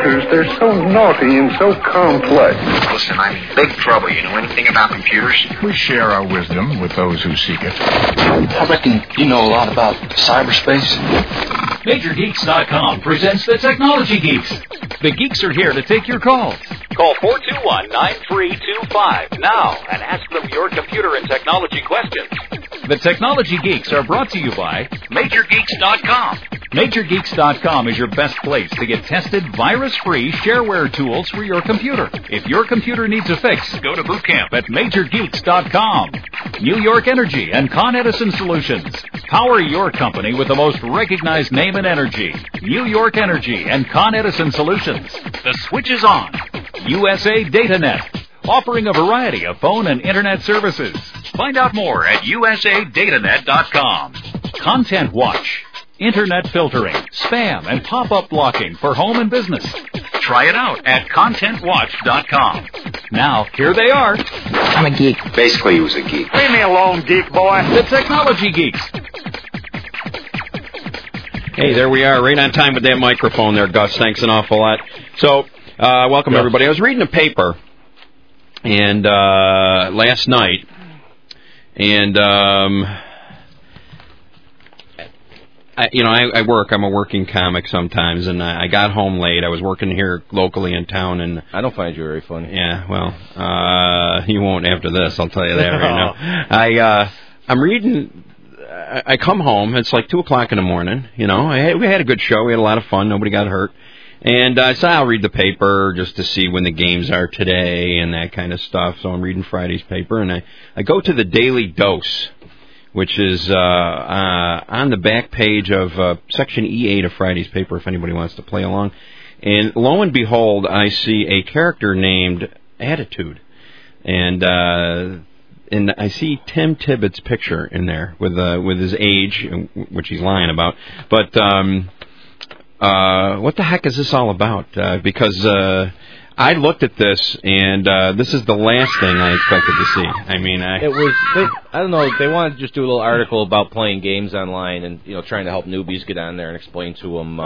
computers, they're so naughty and so complex. Listen, I'm in big trouble. You know anything about computers? We share our wisdom with those who seek it. I reckon you know a lot about cyberspace. MajorGeeks.com presents the Technology Geeks. The geeks are here to take your calls. Call 421-9325 now and ask them your computer and technology questions. The Technology Geeks are brought to you by MajorGeeks.com. MajorGeeks.com is your best place to get tested, virus-free shareware tools for your computer. If your computer needs a fix, go to boot camp at MajorGeeks.com. New York Energy and Con Edison Solutions. Power your company with the most recognized name in energy. New York Energy and Con Edison Solutions. The switch is on. USA DataNet, offering a variety of phone and internet services. Find out more at usadatanet.com. Content Watch, internet filtering, spam, and pop-up blocking for home and business. Try it out at contentwatch.com. Now, here they are. I'm a geek. Basically, he was a geek. Leave me alone, geek boy. The Technology Geeks. Hey, there we are, right on time with that microphone there, Gus. Thanks an awful lot. So, welcome everybody. I was reading a paper and last night, and I work. I'm a working comic sometimes, and I got home late. I was working here locally in town, and I don't find you very funny. Yeah, well, you won't after this. I'll tell you that right now. I'm reading. I come home. It's like 2:00 in the morning. You know, we had a good show. We had a lot of fun. Nobody got hurt. And so I'll read the paper just to see when the games are today and that kind of stuff. So I'm reading Friday's paper, and I go to the Daily Dose, which is on the back page of section E8 of Friday's paper, if anybody wants to play along. And lo and behold, I see a character named Attitude. And I see Tim Tibbitt's picture in there with his age, which he's lying about. But what the heck is this all about? Because I looked at this, and this is the last thing I expected to see. I mean, I don't know. They wanted to just do a little article about playing games online and trying to help newbies get on there and explain to them,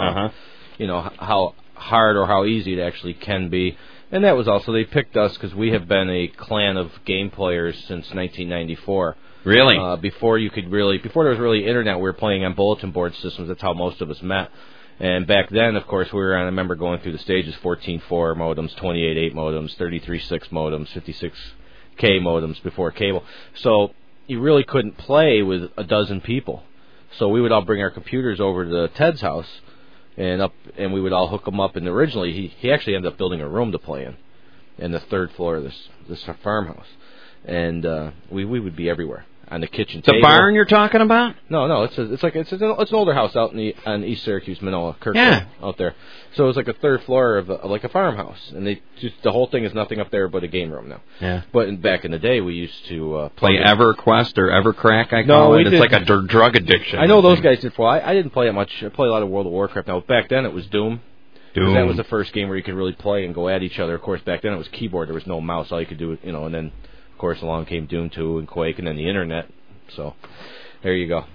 how hard or how easy it actually can be. And that was also, they picked us because we have been a clan of game players since 1994. Really? Before there was really internet, we were playing on bulletin board systems. That's how most of us met. And back then, of course, I remember going through the stages, 14.4 modems, 28.8 modems, 33.6 modems, 56K modems before cable. So you really couldn't play with a dozen people. So we would all bring our computers over to Ted's house, and we would all hook them up. And originally, he actually ended up building a room to play in the third floor of this farmhouse. And we would be everywhere. On the kitchen table. The barn you're talking about? No. It's an older house out on East Syracuse, Manoa, Kirkland, out there. So it's like a third floor of like a farmhouse, and the whole thing is nothing up there but a game room now. Yeah. But back in the day, we used to play EverQuest or EverCrack. I call it. It's like a drug addiction. I know those guys did. I didn't play it much. I played a lot of World of Warcraft. Now back then it was Doom. That was the first game where you could really play and go at each other. Of course, back then it was keyboard. There was no mouse. All you could do, and then. Of course, along came Doom 2 and Quake, and then the Internet. So, there you go.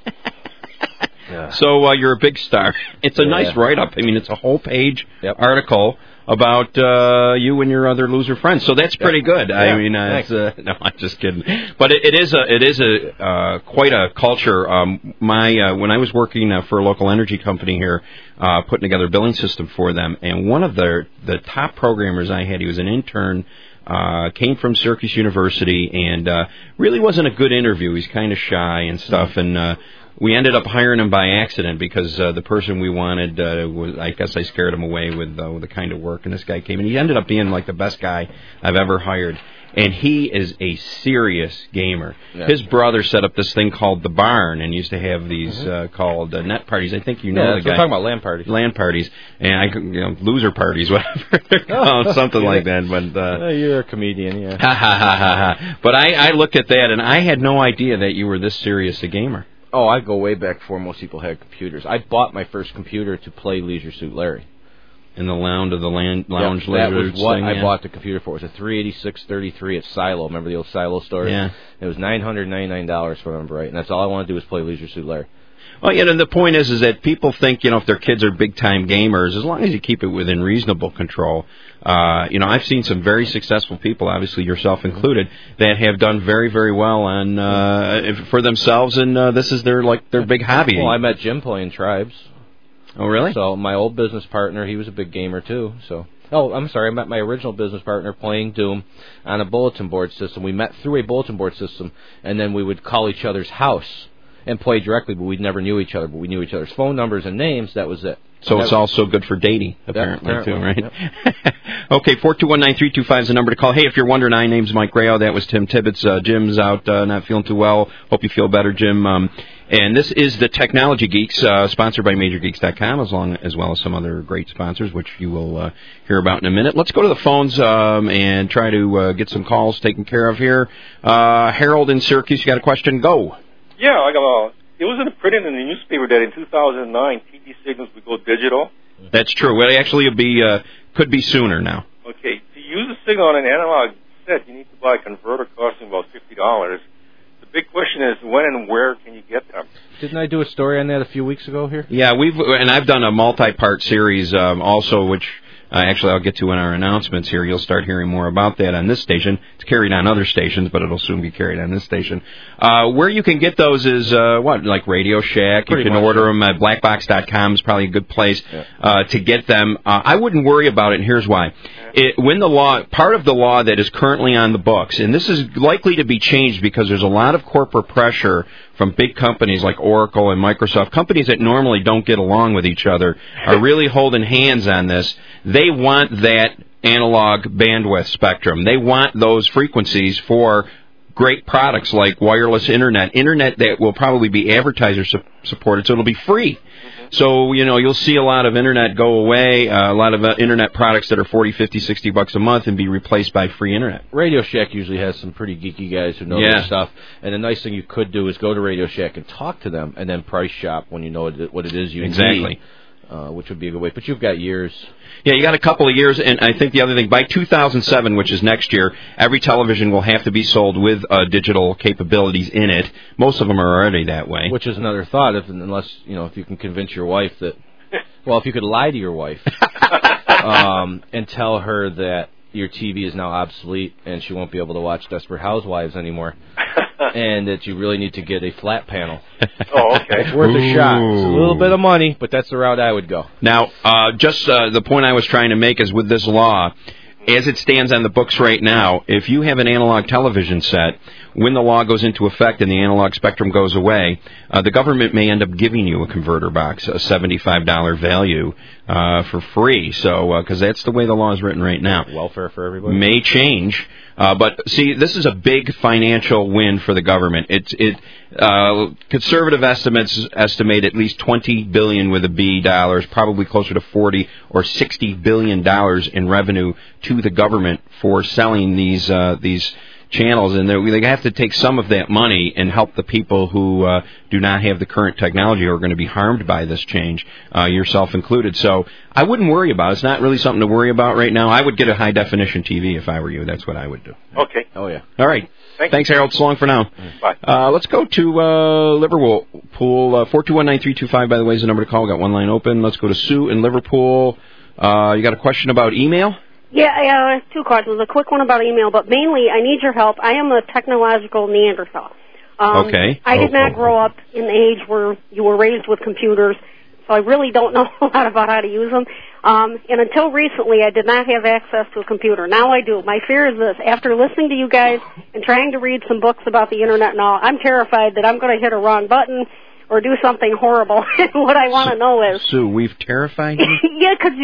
Yeah. So, you're a big star. It's a nice write-up. I mean, it's a whole page article about you and your other loser friends. So that's pretty good. Yeah. I mean, no, I'm just kidding. But it is quite a culture. When I was working for a local energy company here, putting together a billing system for them, and one of the top programmers I had, he was an intern. Came from Syracuse University and really wasn't a good interview. He's kind of shy and stuff, and we ended up hiring him by accident because the person we wanted was, I guess I scared him away with the kind of work, and this guy came, and he ended up being like the best guy I've ever hired. And he is a serious gamer. Yeah. His brother set up this thing called The Barn and used to have these called net parties. I think you know the guy. We're talking about LAN parties. LAN parties. And loser parties, whatever they're called, something like that. But you're a comedian, yeah. Ha, ha, ha, ha, ha. But I looked at that, and I had no idea that you were this serious a gamer. Oh, I go way back before most people had computers. I bought my first computer to play Leisure Suit Larry. In the lounge of the lounge that was what I bought the computer for. It was a 386-33 at Silo. Remember the old Silo store? Yeah. It was $999, if I remember right. And that's all I wanted to do was play Leisure Suit Larry. Well, the point is that people think, if their kids are big-time gamers, as long as you keep it within reasonable control. I've seen some very successful people, obviously yourself included, that have done very, very well on for themselves, and this is their big hobby. Well, I met Jim playing Tribes. Oh, really? So my old business partner, he was a big gamer too. So, I'm sorry, I met my original business partner playing Doom on a bulletin board system. We met through a bulletin board system, and then we would call each other's house and play directly, but we never knew each other. But we knew each other's phone numbers and names. That was it. So it's also good for dating, apparently, too, right? Yep. Okay, 4219325 is the number to call. Hey, if you're wondering, my name's Mike Rayo. That was Tim Tibbetts. Jim's out, not feeling too well. Hope you feel better, Jim. And this is the Technology Geeks, sponsored by MajorGeeks.com, as well as some other great sponsors, which you will hear about in a minute. Let's go to the phones and try to get some calls taken care of here. Harold in Syracuse, you got a question? Go. Yeah, I got it was printed in the newspaper that in 2009 TV signals would go digital. That's true. Well, actually, could be sooner now. Okay, to use a signal on an analog set, you need to buy a converter costing about $50. The big question is, when and where can you get them? Didn't I do a story on that a few weeks ago here? Yeah, I've done a multi-part series also, which actually I'll get to in our announcements here. You'll start hearing more about that on this station. It's carried on other stations, but it'll soon be carried on this station. Where you can get those is, like Radio Shack. You can order them at blackbox.com is probably a good place to get them. I wouldn't worry about it, and here's why. Part of the law that is currently on the books, and this is likely to be changed because there's a lot of corporate pressure from big companies like Oracle and Microsoft, companies that normally don't get along with each other, are really holding hands on this. They want that analog bandwidth spectrum. They want those frequencies for great products like wireless internet that will probably be advertiser supported, so it'll be free. So, you'll see a lot of internet go away, a lot of internet products that are $40, $50, $60 a month and be replaced by free internet. Radio Shack usually has some pretty geeky guys who know their stuff. And the nice thing you could do is go to Radio Shack and talk to them and then price shop when you know what it is you need. Which would be a good way. But you've got years. Yeah, you got a couple of years, and I think the other thing, by 2007, which is next year, every television will have to be sold with digital capabilities in it. Most of them are already that way. Which is another thought, unless if you can convince your wife that, well, if you could lie to your wife and tell her that your TV is now obsolete and she won't be able to watch Desperate Housewives anymore. And that you really need to get a flat panel. Oh, okay. It's worth a shot. It's a little bit of money, but that's the route I would go. Now, the point I was trying to make is with this law, as it stands on the books right now, if you have an analog television set, when the law goes into effect and the analog spectrum goes away, the government may end up giving you a converter box, a $75 value for free. So, because that's the way the law is written right now. Welfare for everybody. May change. But see, this is a big financial win for the government. Conservative estimates estimate at least $20 billion with a B dollars, probably closer to $40 or $60 billion in revenue to the government for selling these channels, and they have to take some of that money and help the people who do not have the current technology or are going to be harmed by this change, yourself included. So I wouldn't worry about it. It's not really something to worry about right now. I would get a high-definition TV if I were you. That's what I would do. Okay. Oh, yeah. All right. Thanks, Harold. So long for now. Bye. Let's go to Liverpool. 4219325, by the way, is the number to call. We got one line open. Let's go to Sue in Liverpool. You got a question about email? Yeah, I have two questions. A quick one about email, but mainly I need your help. I am a technological Neanderthal. Okay. I did not grow up in the age where you were raised with computers, so I really don't know a lot about how to use them. And until recently, I did not have access to a computer. Now I do. My fear is this. After listening to you guys and trying to read some books about the Internet and all, I'm terrified that I'm going to hit a wrong button or do something horrible. What I want to know is... Sue, we've terrified you? Yeah, because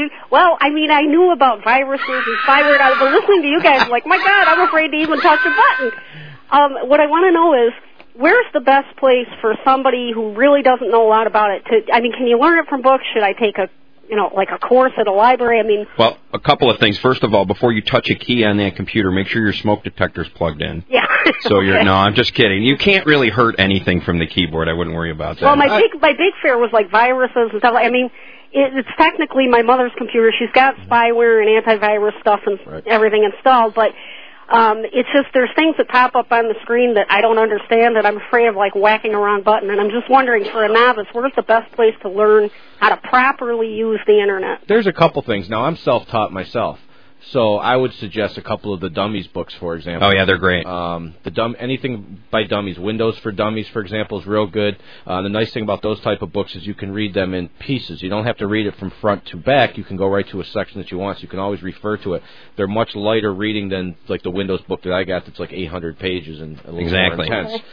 I knew about viruses and spyware, but listening to you guys, like, my God, I'm afraid to even touch a button. What I want to know is, where's the best place for somebody who really doesn't know a lot about it can you learn it from books? Should I take a course at a library? Well, a couple of things. First of all, before you touch a key on that computer, make sure your smoke detector's plugged in. Yeah. So no, I'm just kidding. You can't really hurt anything from the keyboard. I wouldn't worry about that. Well, my big fear was like viruses and stuff. It's technically my mother's computer. She's got spyware and antivirus stuff and everything installed, but It's just there's things that pop up on the screen that I don't understand, and I'm afraid of like whacking a wrong button. And I'm just wondering, for a novice, where's the best place to learn how to properly use the internet? There's a couple things. Now, I'm self-taught myself, so I would suggest a couple of the Dummies books, for example. Oh yeah, they're great. Anything by Dummies, Windows for Dummies, for example, is real good. The nice thing about those type of books is you can read them in pieces. You don't have to read it from front to back. You can go right to a section that you want, so you can always refer to it. They're much lighter reading than like the Windows book that I got that's like 800 pages and a little more intense.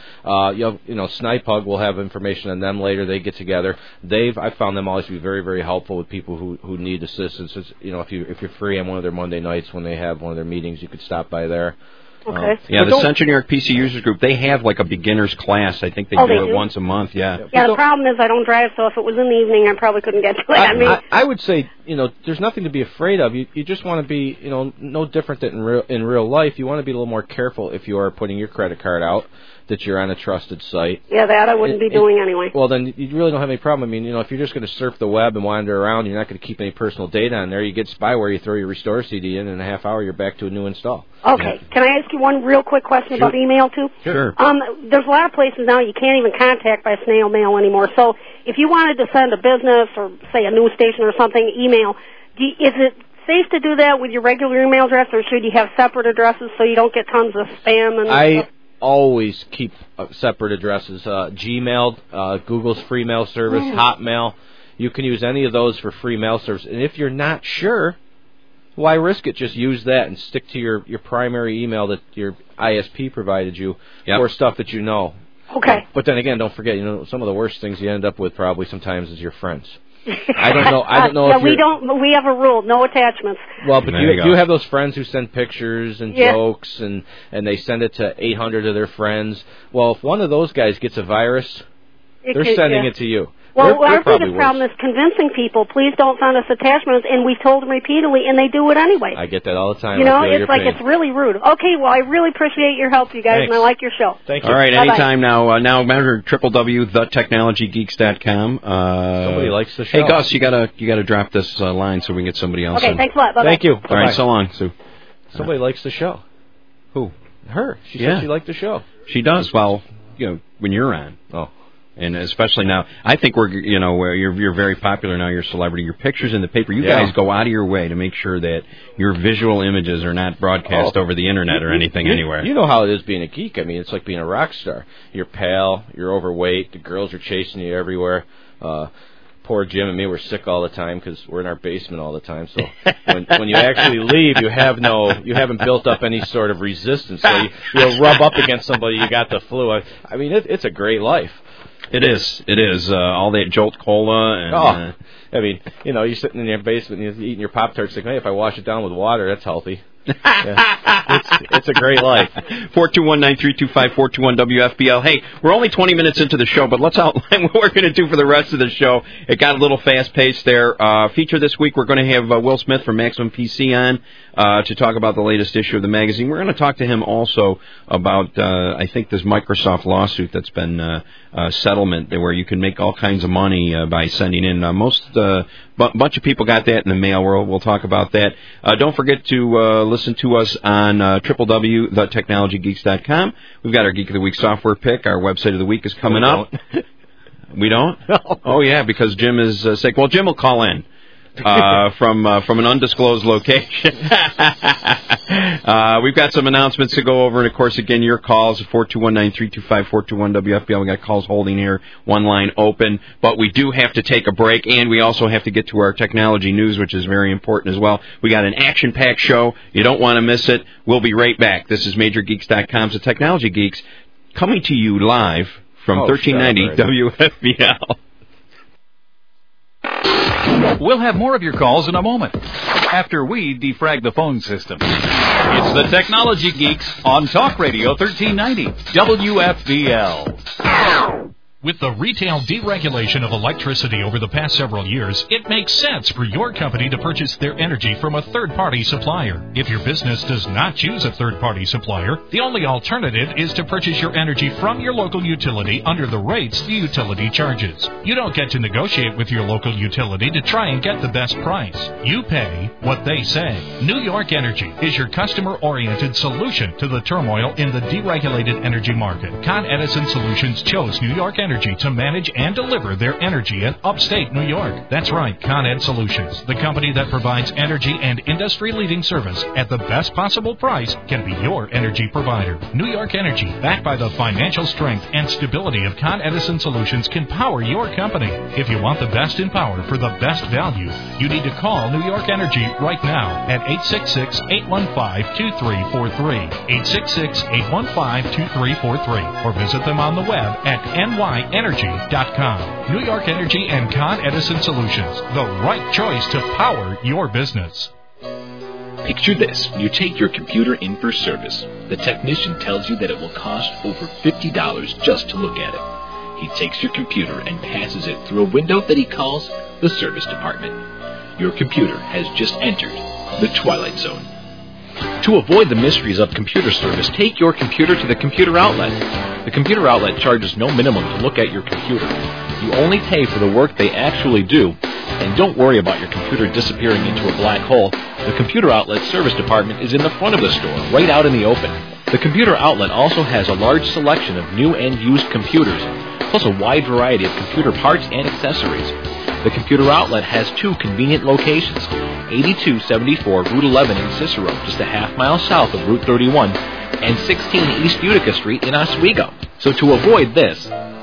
Snipe Hug will have information on them later. They get together. I found them always to be very, very helpful with people who need assistance. If you're free on one of their Monday nights when they have one of their meetings, you could stop by there. Okay. The Central New York PC Users Group, they have like a beginner's class. I think they do it once a month, Yeah, the problem is I don't drive, so if it was in the evening, I probably couldn't get to it. I would say, there's nothing to be afraid of. You just want to be, no different than in real life. You want to be a little more careful if you are putting your credit card out, that you're on a trusted site. Yeah, that I wouldn't be doing anyway. Well, then you really don't have any problem. I mean, if you're just going to surf the web and wander around, you're not going to keep any personal data on there. You get spyware, you throw your restore CD in a half hour, you're back to a new install. Okay. Can I ask you one real quick question about email, too? Sure. There's a lot of places now you can't even contact by snail mail anymore. So if you wanted to send a business or, say, a news station or something, email, is it safe to do that with your regular email address, or should you have separate addresses so you don't get tons of spam and stuff? Always keep separate addresses. Gmail, Google's free mail service, Hotmail. You can use any of those for free mail service. And if you're not sure, why risk it? Just use that and stick to your primary email that your ISP provided you for stuff that you know. Okay. But then again, don't forget, some of the worst things you end up with probably sometimes is your friends. I don't know if we have a rule, no attachments. Well, but you have those friends who send pictures and jokes and they send it to 800 of their friends. Well, if one of those guys gets a virus, they're sending it to you. Well, our biggest problem is convincing people, please don't send us attachments, and we've told them repeatedly, and they do it anyway. I get that all the time. It's like it's really rude. Okay, well, I really appreciate your help, you guys, and I like your show. Thank you. All right, Bye-bye. anytime now. Now, remember, www.thetechnologygeeks.com. Somebody likes the show. Hey, Gus, you gotta drop this line so we can get somebody else Okay, in. thanks a lot. Bye-bye. Thank you. All right, so long, Sue. Somebody likes the show. Who? Her. She said she liked the show. She does. Well, when you're on. Oh. And especially now, I think you're very popular now. You're a celebrity. Your pictures in the paper. You guys go out of your way to make sure that your visual images are not broadcast over the internet or anything anywhere. You know how it is being a geek. I mean, it's like being a rock star. You're pale. You're overweight. The girls are chasing you everywhere. Poor Jim and me were sick all the time because we're in our basement all the time. So when you actually leave, you haven't built up any sort of resistance. So you'll rub up against somebody. You got the flu. I mean, it's a great life. It is. All that Jolt Cola and. I mean, you're sitting in your basement and you're eating your Pop-Tarts. Like, hey, if I wash it down with water, that's healthy. It's a great life. 421-9325-421-WFBL. Hey, we're only 20 minutes into the show, but let's outline what we're going to do for the rest of the show. It got a little fast-paced there. Feature this week, we're going to have Will Smith from Maximum PC on to talk about the latest issue of the magazine. We're going to talk to him also about, I think, this Microsoft lawsuit that's been settlement where you can make all kinds of money by sending in. Bunch of people got that in the mail. We'll talk about that. Don't forget to listen to us on www.thetechnologygeeks.com. We've got our Geek of the Week software pick. Our website of the week is coming up. We don't? No. Oh, yeah, because Jim is sick. Well, Jim will call in. From an undisclosed location. We've got some announcements to go over, and of course, again, your calls at 421-9325-421-WFBL. We got calls holding here, one line open, but we do have to take a break, and we also have to get to our technology news, which is very important as well. We got an action-packed show. You don't want to miss it. We'll be right back. This is MajorGeeks.com's The Technology Geeks, coming to you live from 1390 WFBL. We'll have more of your calls in a moment, after we defrag the phone system. It's the Technology Geeks on Talk Radio 1390 WFBL. With the retail deregulation of electricity over the past several years, it makes sense for your company to purchase their energy from a third-party supplier. If your business does not choose a third-party supplier, the only alternative is to purchase your energy from your local utility under the rates the utility charges. You don't get to negotiate with your local utility to try and get the best price. You pay what they say. New York Energy is your customer-oriented solution to the turmoil in the deregulated energy market. Con Edison Solutions chose New York Energy to manage and deliver their energy in upstate New York. That's right, Con Ed Solutions, the company that provides energy and industry-leading service at the best possible price, can be your energy provider. New York Energy, backed by the financial strength and stability of Con Edison Solutions, can power your company. If you want the best in power for the best value, you need to call New York Energy right now at 866-815-2343, 866-815-2343, or visit them on the web at nyenergy.com. New York Energy and Con Edison Solutions, the right choice to power your business. Picture this. You take your computer in for service. The technician tells you that it will cost over $50 just to look at it. He takes your computer and passes it through a window that he calls the service department. Your computer has just entered the Twilight Zone. To avoid the mysteries of computer service, take your computer to the computer outlet. The computer outlet charges no minimum to look at your computer. You only pay for the work they actually do, and don't worry about your computer disappearing into a black hole. The computer outlet service department is in the front of the store, right out in the open. The computer outlet also has a large selection of new and used computers, plus a wide variety of computer parts and accessories. The computer outlet has 2 convenient locations, 8274 Route 11 in Cicero, just a half-mile south of Route 31, and 16 East Utica Street in Oswego. So to avoid this,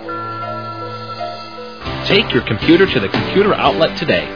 take your computer to the computer outlet today.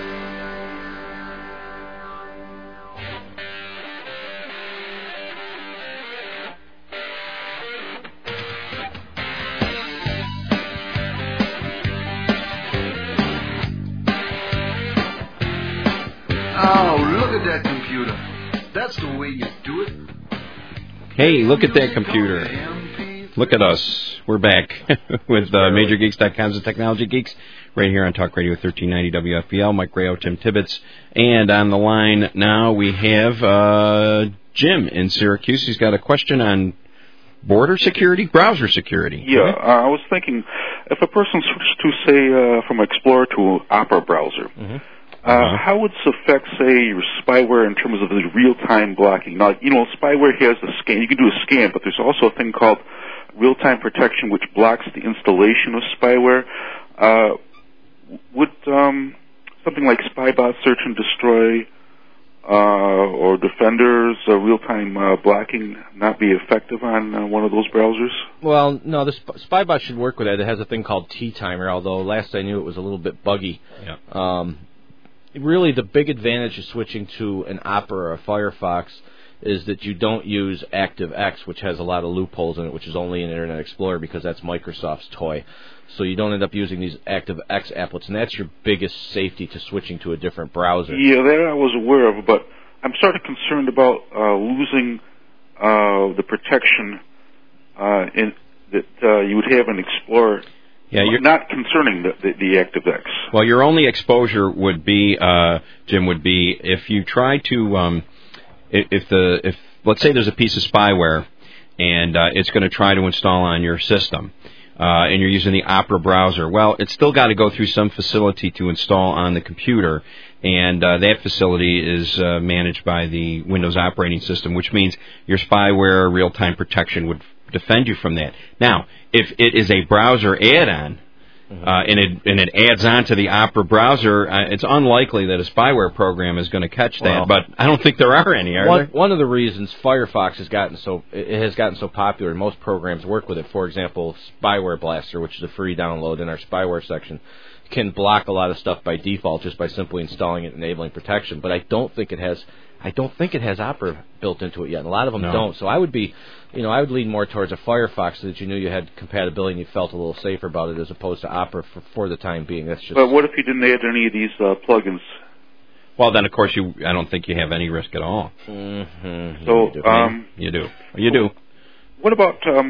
Oh, look at that computer. That's the way you do it. Hey, look at that computer. Look at us. We're back with MajorGeeks.com's The Technology Geeks right here on Talk Radio 1390 WFPL. Mike Rayo, Tim Tibbetts. And on the line now we have Jim in Syracuse. He's got a question on border security, browser security. Yeah, I was thinking, if a person switched to, say, from Explorer to Opera browser, how would this affect, say, your spyware in terms of the real-time blocking? Now, you know, spyware has a scan. You can do a scan, but there's also a thing called real-time protection, which blocks the installation of spyware. Would something like Spybot Search and Destroy or Defender's real-time blocking not be effective on one of those browsers? Well, no, the Spybot should work with that. It has a thing called T-Timer, although last I knew it was a little bit buggy. Yeah. Really, the big advantage of switching to an Opera or a Firefox is that you don't use ActiveX, which has a lot of loopholes in it, which is only in Internet Explorer because that's Microsoft's toy. So you don't end up using these ActiveX applets, and that's your biggest safety to switching to a different browser. Yeah, that I was aware of, but I'm sort of concerned about losing the protection that you would have in Explorer. Yeah, you're not concerning the ActiveX. Well, your only exposure would be, Jim, would be if you try to, if let's say there's a piece of spyware and it's going to try to install on your system, and you're using the Opera browser. Well, it's still got to go through some facility to install on the computer, and that facility is managed by the Windows operating system, which means your spyware real-time protection would defend you from that. Now, if it is a browser add-on, and it adds on to the Opera browser, it's unlikely that a spyware program is going to catch that. But I don't think there are any. Are there? One of the reasons Firefox has gotten so popular, most programs work with it. For example, Spyware Blaster, which is a free download in our spyware section, can block a lot of stuff by default just by simply installing it and enabling protection. But I don't think it has Opera built into it yet. And a lot of them don't. So I would lean more towards a Firefox so that you knew you had compatibility and you felt a little safer about it as opposed to Opera for the time being. That's just. But what if you didn't add any of these plugins? Well, then of course I don't think you have any risk at all. Mm-hmm. So you do. What about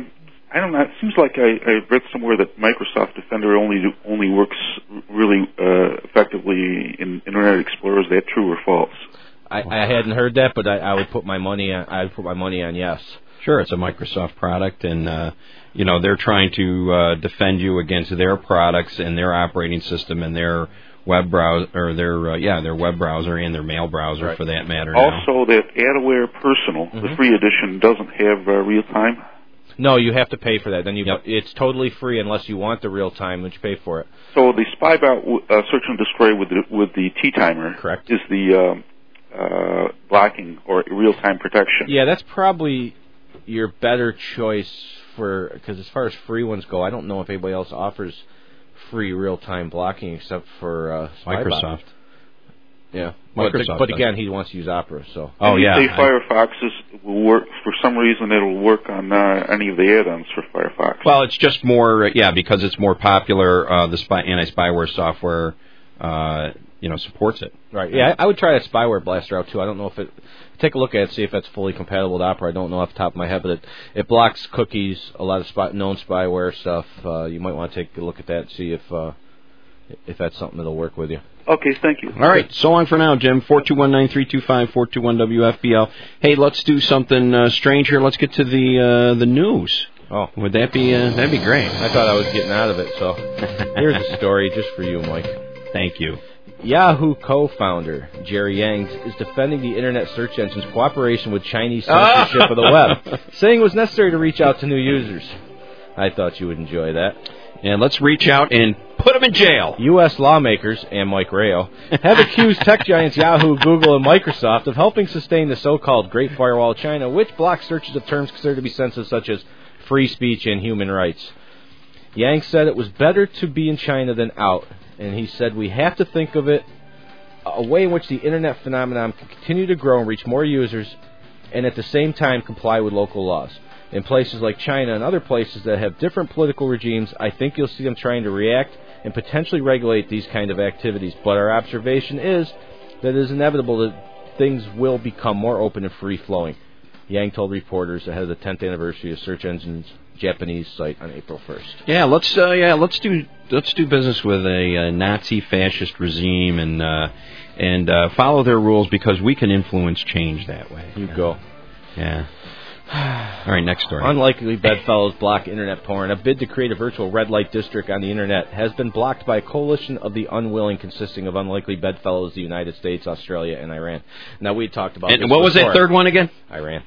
I don't know. It seems like I read somewhere that Microsoft Defender only works really effectively in Internet Explorer. Is that true or false? I hadn't heard that, but I would put my money on. I would put my money on yes. Sure, it's a Microsoft product, and they're trying to defend you against their products and their operating system and their web browser, or their web browser and their mail browser for that matter. Also, that AdAware Personal, the free edition, doesn't have real time. No, you have to pay for that. Then it's totally free unless you want the real time, which you pay for it. So the SpyBot search and destroy with the T-timer, correct, is the blocking or real time protection. Yeah, that's probably your better choice because as far as free ones go, I don't know if anybody else offers free real time blocking except for SpyBot. Microsoft. Yeah, Microsoft but again, he wants to use Opera. So. Oh yeah. Say Firefox will work for some reason. It'll work on any of the add-ons for Firefox. Well, it's just more because it's more popular. The anti-spyware software, supports it. Right. Yeah, I would try that Spyware Blaster out too. I don't know if it. Take a look at it, see if that's fully compatible with Opera. I don't know off the top of my head, but it blocks cookies, a lot of known spyware stuff. You might want to take a look at that and see if that's something that'll work with you. Okay, thank you. All right, so long for now, Jim. 421-9325-421-WFBL. Hey, let's do something strange here. Let's get to the news. Oh, would that be that'd be great? I thought I was getting out of it, so here's a story just for you, Mike. Thank you. Yahoo co-founder Jerry Yang is defending the Internet search engine's cooperation with Chinese censorship of the web, saying it was necessary to reach out to new users. I thought you would enjoy that. And let's reach out and put them in jail. U.S. lawmakers, and Mike Rayo, have accused tech giants Yahoo, Google, and Microsoft of helping sustain the so-called Great Firewall of China, which blocks searches of terms considered to be sensitive, such as free speech and human rights. Yang said it was better to be in China than out, and he said we have to think of it a way in which the Internet phenomenon can continue to grow and reach more users, and at the same time comply with local laws. In places like China and other places that have different political regimes, I think you'll see them trying to react and potentially regulate these kind of activities. But our observation is that it is inevitable that things will become more open and free-flowing. Yang told reporters ahead of the 10th anniversary of Search Engine's Japanese site on April 1st. Yeah, let's do business with a Nazi fascist regime and follow their rules because we can influence change that way. You go. Yeah. All right, next story. Unlikely bedfellows block Internet porn. A bid to create a virtual red light district on the Internet has been blocked by a coalition of the unwilling consisting of unlikely bedfellows, the United States, Australia, and Iran. Now, we talked about this what was before. that third one again? Iran.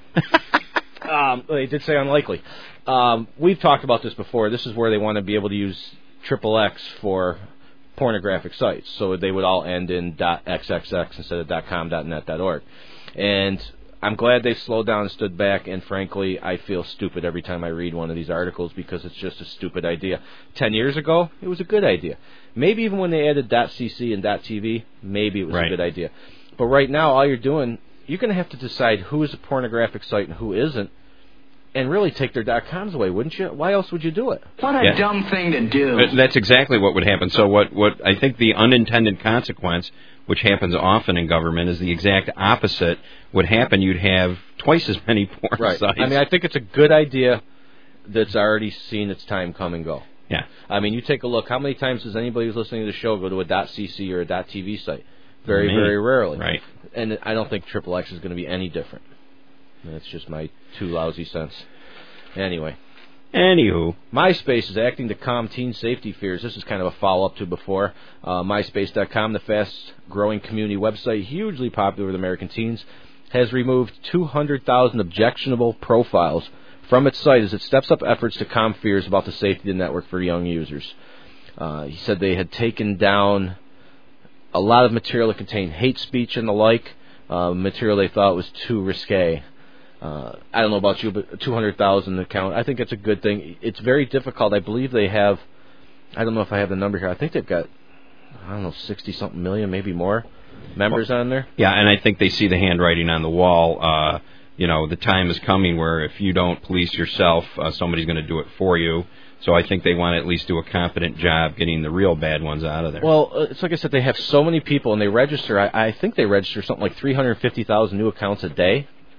They did say unlikely. We've talked about this before. This is where they want to be able to use XXX for pornographic sites. So they would all end in .xxx instead of .com, .net, .org. And I'm glad they've slowed down and stood back, and frankly, I feel stupid every time I read one of these articles because it's just a stupid idea. 10 years ago, it was a good idea. Maybe even when they added .cc and .tv, maybe it was a good idea. But right now, all you're doing, you're going to have to decide who is a pornographic site and who isn't, and really take their .coms away, wouldn't you? Why else would you do it? What a dumb thing to do. That's exactly what would happen. So what I think the unintended consequence, which happens often in government, is the exact opposite would happen. You'd have twice as many porn sites. I mean, I think it's a good idea that's already seen its time come and go. Yeah. I mean, you take a look. How many times does anybody who's listening to the show go to a .cc or a .tv site? Very, very rarely. Right. And I don't think XXX is going to be any different. That's just my 2 lousy cents. Anyway. Anywho. MySpace is acting to calm teen safety fears. This is kind of a follow-up to before. MySpace.com, the fast-growing community website, hugely popular with American teens, has removed 200,000 objectionable profiles from its site as it steps up efforts to calm fears about the safety of the network for young users. He said they had taken down a lot of material that contained hate speech and the like, material they thought was too risque. I don't know about you, but 200,000 account, I think it's a good thing. It's very difficult. I believe they have, I don't know if I have the number here, I think they've got, 60-something million, maybe more members on there. Yeah, and I think they see the handwriting on the wall. The time is coming where if you don't police yourself, somebody's going to do it for you. So I think they want to at least do a competent job getting the real bad ones out of there. Well, it's like I said, they have so many people, and they register, I think they register something like 350,000 new accounts a day.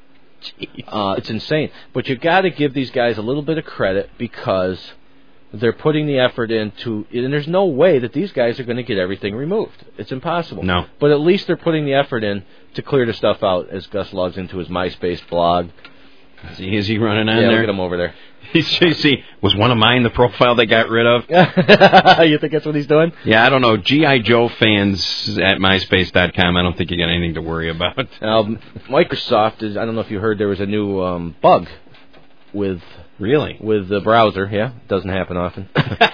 It's insane. But you got to give these guys a little bit of credit because they're putting the effort into, and there's no way that these guys are going to get everything removed. It's impossible. No. But at least they're putting the effort in to clear the stuff out as Gus logs into his MySpace blog. Is he running on there? there? Look at him over there. See, was one of mine the profile they got rid of? You think that's what he's doing? Yeah, I don't know. G.I. Joe fans at MySpace.com, I don't think you got anything to worry about. Microsoft is, I don't know if you heard, there was a new bug with... Really? With the browser, yeah. Doesn't happen often.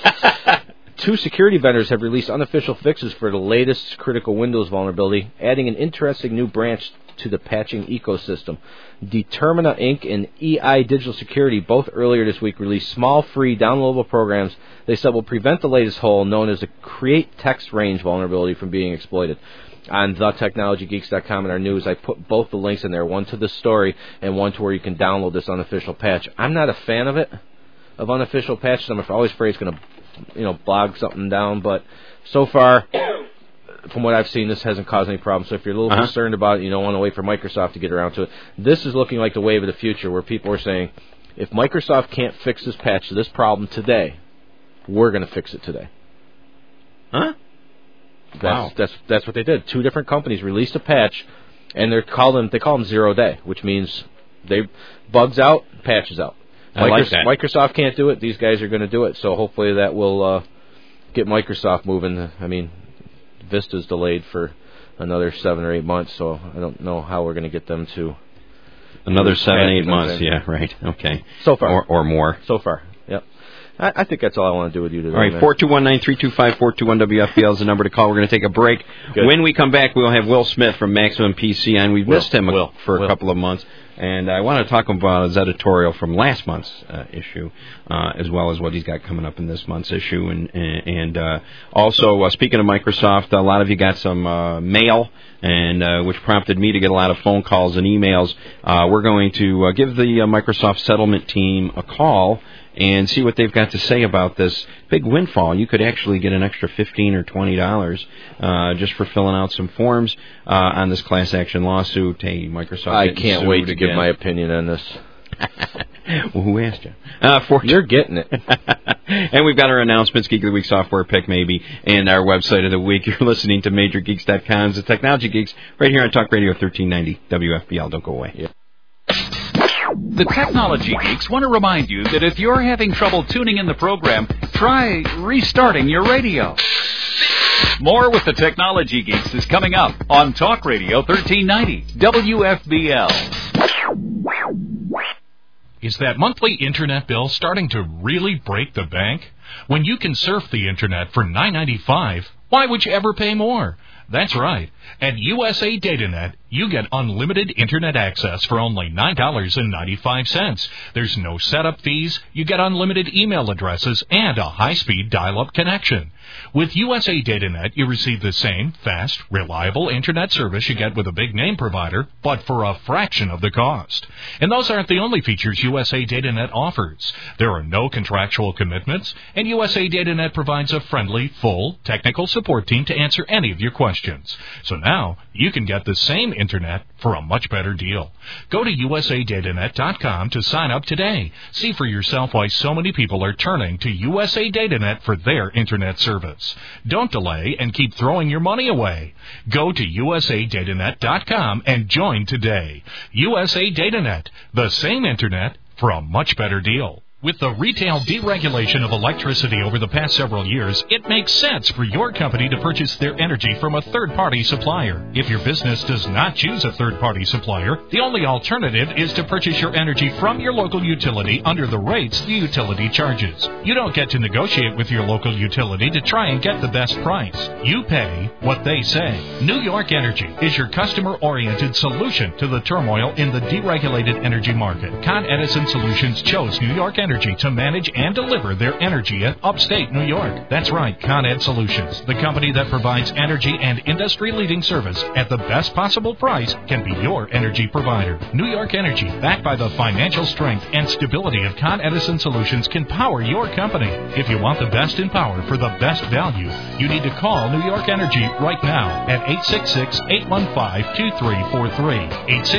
2 security vendors have released unofficial fixes for the latest critical Windows vulnerability, adding an interesting new branch to the patching ecosystem. Determina Inc. and EI Digital Security both earlier this week released small, free, downloadable programs they said will prevent the latest hole known as the Create Text Range vulnerability from being exploited. On thetechnologygeeks.com in our news, I put both the links in there, one to the story and one to where you can download this unofficial patch. I'm not a fan of it, of unofficial patches. I'm always afraid it's going to, bog something down. But so far, from what I've seen, this hasn't caused any problems. So if you're a little concerned about it, you don't want to wait for Microsoft to get around to it. This is looking like the wave of the future where people are saying, if Microsoft can't fix this patch to this problem today, we're going to fix it today. Huh? That's what they did. 2 different companies released a patch, and they call them 0 day, which means they bugs out, patches out. I like that. Microsoft can't do it. These guys are going to do it. So hopefully that will get Microsoft moving. I mean, Vista's delayed for another 7 or 8 months, so I don't know how we're going to get them to another 7-8 months. Yeah, right. Okay. So far, or more. So far. Yep. I think that's all I want to do with you today. All right, 421-9325-421-WFBL is the number to call. We're going to take a break. Good. When we come back, we'll have Will Smith from Maximum PC on. We've missed him for a couple of months. And I want to talk about his editorial from last month's issue, as well as what he's got coming up in this month's issue. And also, speaking of Microsoft, a lot of you got some mail, and which prompted me to get a lot of phone calls and emails. We're going to give the Microsoft settlement team a call and see what they've got to say about this big windfall. You could actually get an extra $15 or $20 just for filling out some forms on this class action lawsuit. Hey, Microsoft, I can't wait to give my opinion on this. Well, who asked you? You're getting it. And we've got our announcements, Geek of the Week, Software Pick maybe, and our website of the week. You're listening to MajorGeeks.com, the Technology Geeks, right here on Talk Radio 1390 WFBL. Don't go away. Yep. The Technology Geeks want to remind you that if you're having trouble tuning in the program, try restarting your radio. More with the Technology Geeks is coming up on Talk Radio 1390 WFBL. Is that monthly internet bill starting to really break the bank? When you can surf the internet for $9.95, why would you ever pay more? That's right. At USA DataNet, you get unlimited internet access for only $9.95. There's no setup fees, you get unlimited email addresses, and a high-speed dial-up connection. With USA DataNet, you receive the same fast, reliable internet service you get with a big-name provider, but for a fraction of the cost. And those aren't the only features USA DataNet offers. There are no contractual commitments, and USA DataNet provides a friendly, full, technical support team to answer any of your questions. So now, you can get the same internet for a much better deal. Go to usadatanet.com to sign up today. See for yourself why so many people are turning to USA DataNet for their internet service. Don't delay and keep throwing your money away. Go to usadatanet.com and join today. USA DataNet, the same internet for a much better deal. With the retail deregulation of electricity over the past several years, it makes sense for your company to purchase their energy from a third-party supplier. If your business does not choose a third-party supplier, the only alternative is to purchase your energy from your local utility under the rates the utility charges. You don't get to negotiate with your local utility to try and get the best price. You pay what they say. New York Energy is your customer-oriented solution to the turmoil in the deregulated energy market. Con Edison Solutions chose New York Energy Energy to manage and deliver their energy in upstate New York. That's right, Con Ed Solutions, the company that provides energy and industry-leading service at the best possible price, can be your energy provider. New York Energy, backed by the financial strength and stability of Con Edison Solutions, can power your company. If you want the best in power for the best value, you need to call New York Energy right now at 866-815-2343,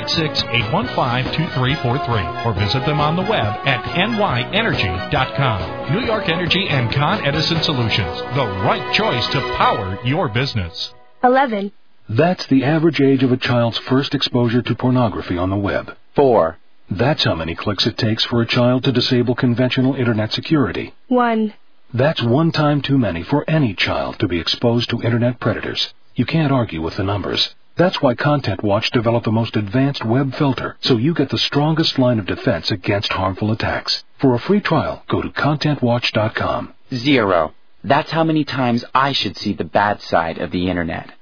866-815-2343, or visit them on the web at nyenergy.com. New York Energy and Con Edison Solutions, the right choice to power your business. 11. That's the average age of a child's first exposure to pornography on the web. 4. That's how many clicks it takes for a child to disable conventional internet security. 1. That's one time too many for any child to be exposed to internet predators. You can't argue with the numbers. That's why Content Watch developed the most advanced web filter, so you get the strongest line of defense against harmful attacks. For a free trial, go to ContentWatch.com. 0. That's how many times I should see the bad side of the internet.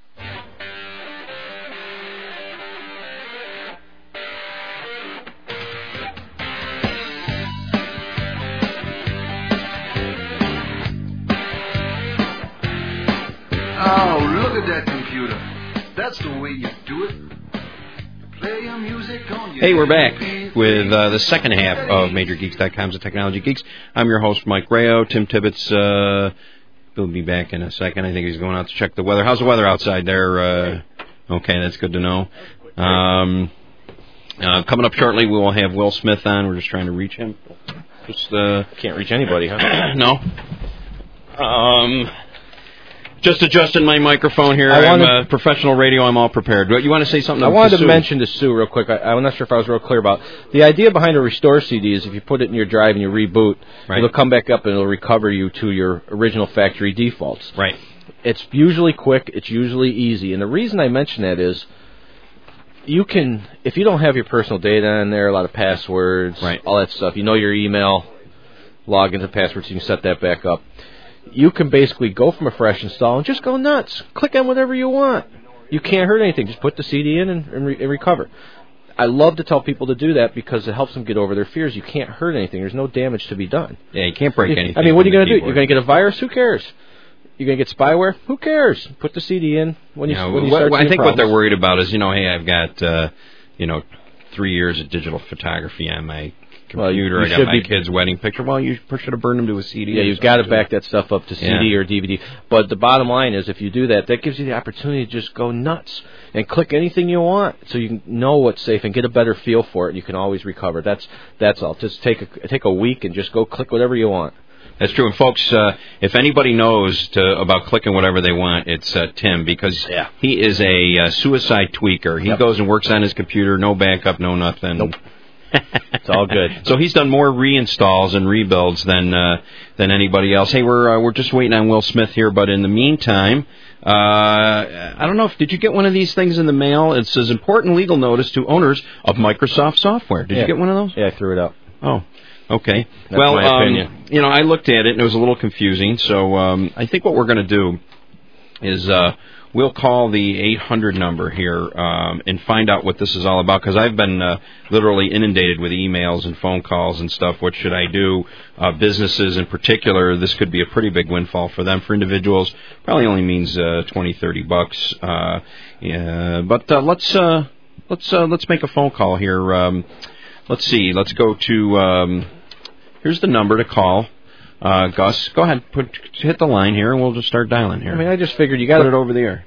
Oh, look at that computer. That's the way you do it. Play your music on your Hey, we're back with the second half of MajorGeeks.com's The Technology Geeks. I'm your host, Mike Rayo. Tim Tibbetts will be back in a second. I think he's going out to check the weather. How's the weather outside there? Okay, that's good to know. Coming up shortly, we will have Will Smith on. We're just trying to reach him. Can't reach anybody, huh? No. Just adjusting my microphone here. I'm professional radio. I'm all prepared. You want to say something? I wanted to mention to Sue real quick. I'm not sure if I was real clear about the idea behind a restore CD is if you put it in your drive and you reboot, it'll come back up and it'll recover you to your original factory defaults. Right. It's usually quick. It's usually easy. And the reason I mention that is you can, if you don't have your personal data in there, a lot of passwords, all that stuff, you know your email, log into passwords, you can set that back up. You can basically go from a fresh install and just go nuts. Click on whatever you want. You can't hurt anything. Just put the CD in and recover. I love to tell people to do that because it helps them get over their fears. You can't hurt anything. There's no damage to be done. Yeah, you can't break anything. I mean, what are you going to do? You're going to get a virus? Who cares? You're going to get spyware? Who cares? Put the CD in when you start seeing I think problems. what they're worried about is, hey, I've got, 3 years of digital photography on my computer. I got my kid's wedding picture. Well, you should have burned them to a CD. Yeah, you've got to back that stuff up to CD or DVD. But the bottom line is, if you do that, that gives you the opportunity to just go nuts and click anything you want, so you can know what's safe and get a better feel for it. You can always recover. That's all. Just take a week and just go click whatever you want. That's true. And folks, if anybody knows about clicking whatever they want, it's Tim, because he is a suicide tweaker. He goes and works on his computer, no backup, no nothing. Nope. It's all good. So he's done more reinstalls and rebuilds than anybody else. Hey, we're just waiting on Will Smith here, but in the meantime, I don't know did you get one of these things in the mail? It says important legal notice to owners of Microsoft software. Did you get one of those? Yeah, I threw it out. Oh. Okay. That's my opinion. I looked at it and it was a little confusing. So I think what we're going to do is we'll call the 800 number here and find out what this is all about, because I've been literally inundated with emails and phone calls and stuff. What should I do? Businesses in particular, this could be a pretty big windfall for them. For individuals, probably only means $20-$30. But let's make a phone call here. Let's see. Let's go to. Here's the number to call. Gus, go ahead. Hit the line here, and we'll just start dialing here. I mean, I just figured you got put it over the air.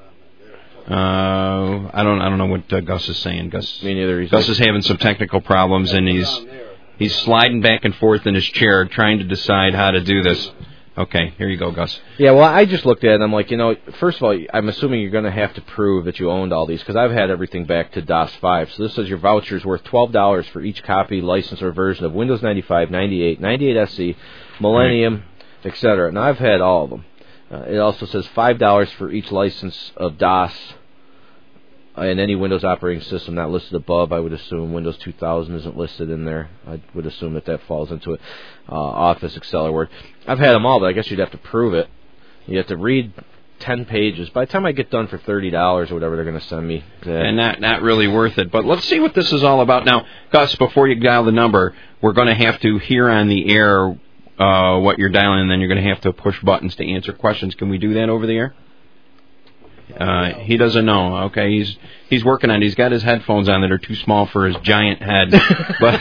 I don't know what Gus is saying. Me neither. Gus is having some technical problems, and he's sliding back and forth in his chair, trying to decide how to do this. Okay, here you go, Gus. Yeah, well, I just looked at it, and I'm like, first of all, I'm assuming you're going to have to prove that you owned all these, because I've had everything back to DOS 5. So this says your voucher is worth $12 for each copy, license, or version of Windows 95, 98, 98 SE, Millennium, etc. And I've had all of them. It also says $5 for each license of DOS and any Windows operating system not listed above. I would assume Windows 2000 isn't listed in there. I would assume that falls into it. Office, Excel, or Word. I've had them all, but I guess you'd have to prove it. You have to read 10 pages. By the time I get done for $30 or whatever they're going to send me, and not really worth it. But let's see what this is all about now, Gus. Before you dial the number, we're going to have to hear on the air what you're dialing, and then you're going to have to push buttons to answer questions. Can we do that over the air? He doesn't know. Okay, he's working on it. He's got his headphones on that are too small for his giant head. But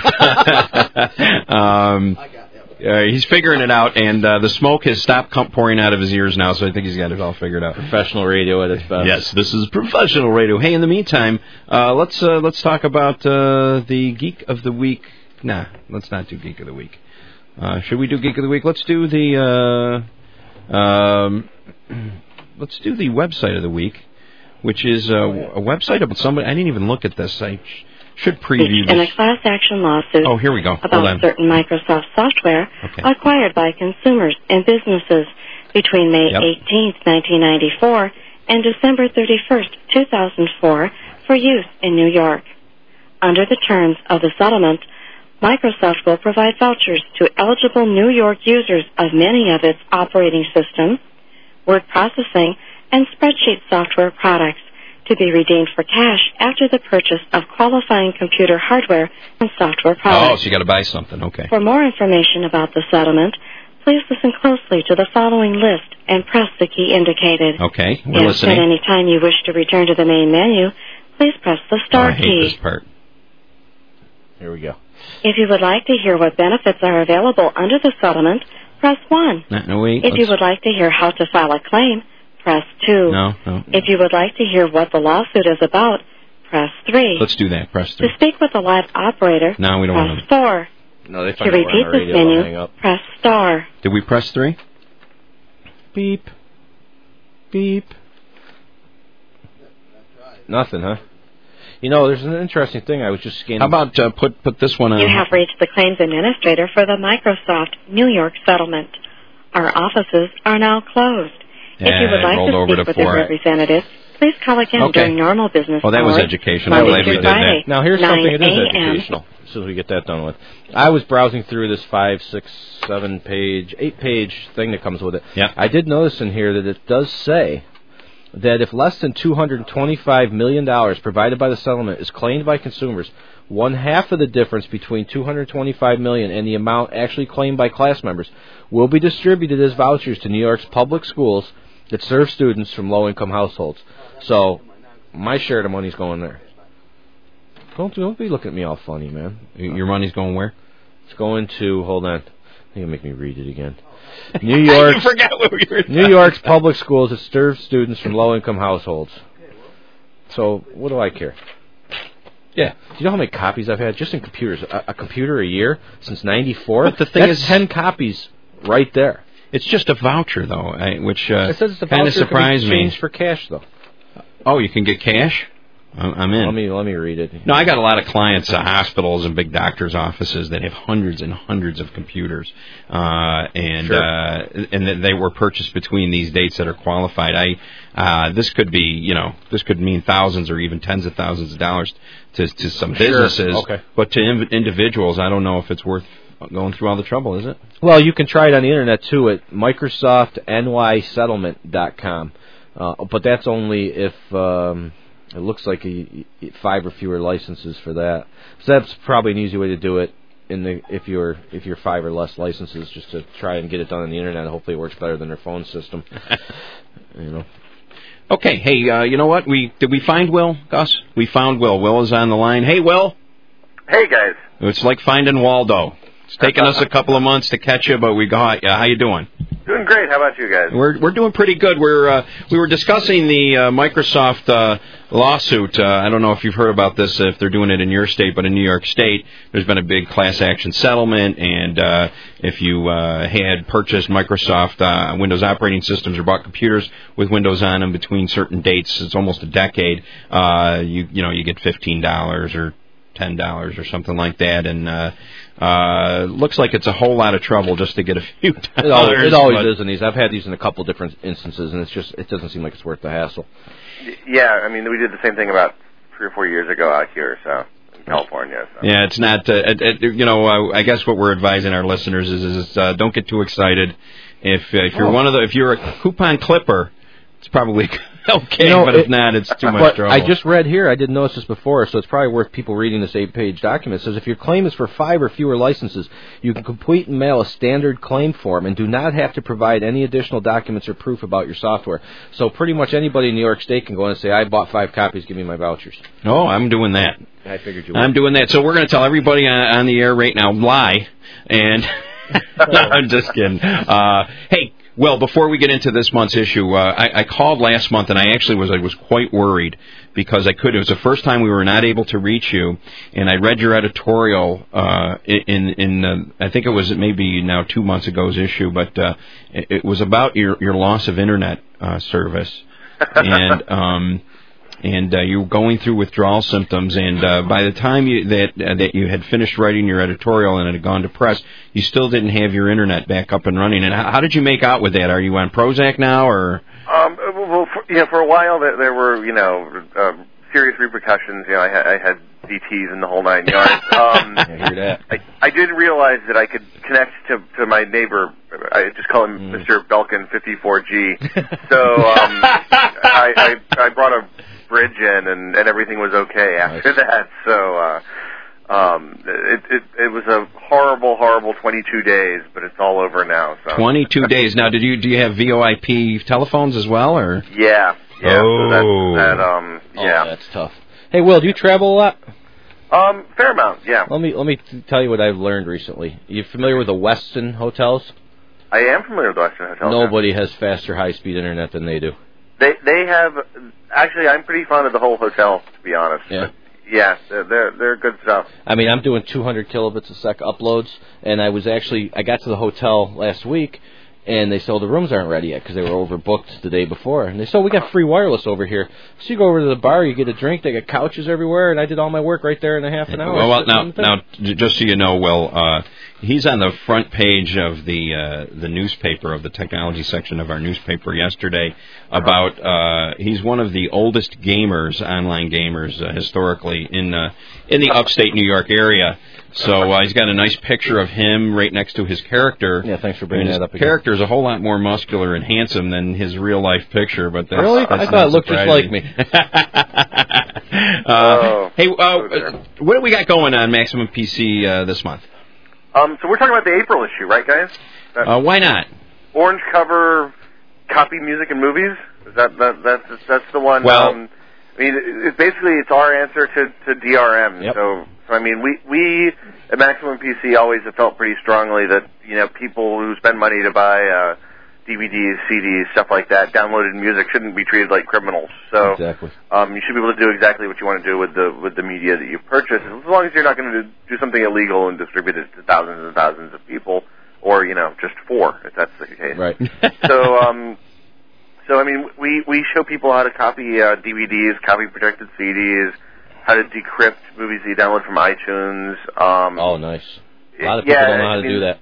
he's figuring it out, and the smoke has stopped pouring out of his ears now, so I think he's got it all figured out. Professional radio at its best. Yes, this is professional radio. Hey, in the meantime, let's talk about the Geek of the Week. Nah, let's not do Geek of the Week. Should we do Geek of the Week? Let's do the website of the week, which is a website about somebody. I didn't even look at this. I should preview this. In a class action lawsuit here we go. about certain Microsoft software acquired by consumers and businesses between May 18th, 1994 and December 31st, 2004 for use in New York. Under the terms of the settlement, Microsoft will provide vouchers to eligible New York users of many of its operating systems, word processing, and spreadsheet software products to be redeemed for cash after the purchase of qualifying computer hardware and software products. Oh, so you got to buy something. Okay. For more information about the settlement, please listen closely to the following list and press the key indicated. Okay, we're listening. At any time you wish to return to the main menu, please press the star key. I hate this part. Here we go. If you would like to hear what benefits are available under the settlement, press 1. If you would like to hear how to file a claim, press 2. No. If you would like to hear what the lawsuit is about, press 3. Let's do that. Press 3. To speak with a live operator, no, we don't press want to. 4. No, they to repeat this menu, press star. Did we press 3? Beep. Beep. Nothing, huh? You know, there's an interesting thing. I was just scanning. How about put this one on? You have reached the claims administrator for the Microsoft New York settlement. Our offices are now closed. If you would like to speak with a representative, please call again during normal business hours. Well, that was educational. I'm glad we did that. Now, here's something that is educational. As soon as we get that done with. I was browsing through this 5, 6, 7-page, 8-page thing that comes with it. Yeah. I did notice in here that it does say that if less than $225 million provided by the settlement is claimed by consumers, 1/2 of the difference between $225 million and the amount actually claimed by class members will be distributed as vouchers to New York's public schools that serve students from low-income households. So, my share of the money's going there. Don't be looking at me all funny, man. Your money's going where? It's going to, hold on. You'll make me read it again. New York. I forgot what we were New York's public schools that serve students from low-income households. So, what do I care? Yeah. Do you know how many copies I've had just in computers? A computer a year since '94. But the thing is, 10 copies right there. It's just a voucher, though, which it says it's a kind of surprised me. Changed for cash, though. Oh, you can get cash? I'm in. Let me read it. No, I got a lot of clients, hospitals and big doctors' offices that have hundreds and hundreds of computers, and they were purchased between these dates that are qualified. This could mean thousands or even tens of thousands of dollars to some businesses, but to individuals, I don't know if it's worth going through all the trouble, is it? Well, you can try it on the internet too at MicrosoftNYSettlement.com, but that's only if. It looks like 5 or fewer licenses for that. So that's probably an easy way to do it. If you're 5 or less licenses, just to try and get it done on the internet. Hopefully, it works better than their phone system. Okay. Hey, you know what? Did we find Will, Gus? We found Will. Will is on the line. Hey, Will. Hey, guys. It's like finding Waldo. It's taken us a couple of months to catch you, but we got you. How you doing? Doing great. How about you guys? We're doing pretty good. We were discussing the Microsoft lawsuit. I don't know if you've heard about this, if they're doing it in your state, but in New York State, there's been a big class action settlement, and if you had purchased Microsoft Windows operating systems or bought computers with Windows on them between certain dates, it's almost a decade, you get $15 or $10 or something like that, and looks like it's a whole lot of trouble just to get a few dollars. It always is in these. I've had these in a couple different instances, and it doesn't seem like it's worth the hassle. Yeah, I mean, we did the same thing about 3 or 4 years ago out here, so in California. So. Yeah, it's not. I guess what we're advising our listeners is don't get too excited. If you're a coupon clipper, it's probably okay, but if not, it's too much trouble. I just read here, I didn't notice this before, so it's probably worth people reading this 8-page document. It says if your claim is for 5 or fewer licenses, you can complete and mail a standard claim form and do not have to provide any additional documents or proof about your software. So pretty much anybody in New York State can go in and say, I bought 5 copies, give me my vouchers. Oh, I'm doing that. I figured you would. I'm doing that. So we're going to tell everybody on the air right now, lie. And I'm just kidding. Hey, well, before we get into this month's issue, I called last month, and I was quite worried because it was the first time we were not able to reach you, and I read your editorial in I think it was maybe now 2 months ago's issue, but it was about your loss of internet service, and you were going through withdrawal symptoms, and by the time that you had finished writing your editorial and it had gone to press, you still didn't have your internet back up and running. And how did you make out with that? Are you on Prozac now, or? Well, for a while there were serious repercussions. I had DTs in the whole 9 yards. I hear that. I did realize that I could connect to my neighbor. I just call him Mr. Belkin 54G. So I brought a bridge in, and everything was okay after that. So it was a horrible 22 days, but it's all over now. So 22 days. Now, do you have VoIP telephones as well, or? Yeah. Oh. So that's tough. Hey, Will, do you travel a lot? Fair amount. Yeah. Let me tell you what I've learned recently. You familiar with the Westin hotels? I am familiar with the Westin hotels. Nobody has faster high-speed internet than they do. They have. Actually, I'm pretty fond of the whole hotel, to be honest. Yeah. Yeah, they're good stuff. I mean, I'm doing 200 kilobits a sec uploads, and I got to the hotel last week, and they said, the rooms aren't ready yet because they were overbooked the day before. And they said, we got free wireless over here. So you go over to the bar, you get a drink, they got couches everywhere, and I did all my work right there in a half an hour. Well, now, just so you know, Will, he's on the front page of the newspaper, of the technology section of our newspaper yesterday, about he's one of the oldest gamers, online gamers, historically, in the upstate New York area. So he's got a nice picture of him right next to his character. Yeah, thanks for bringing that up again. His character is a whole lot more muscular and handsome than his real-life picture. But really? I thought it looked just like me. Hey, what do we got going on Maximum PC this month? So we're talking about the April issue, right, guys? Why not? Orange cover, copy music and movies. That's the one. Well, it's our answer to DRM. Yep. So I mean, we at Maximum PC always have felt pretty strongly that people who spend money to buy DVDs, CDs, stuff like that, downloaded music shouldn't be treated like criminals. So exactly. You should be able to do exactly what you want to do with the media that you purchase, as long as you're not going to do something illegal and distribute it to thousands and thousands of people, or just 4 if that's the case. Right. So I mean, we show people how to copy DVDs, copy protected CDs, how to decrypt movies that you download from iTunes. Oh, nice. A lot of people don't know how to do that.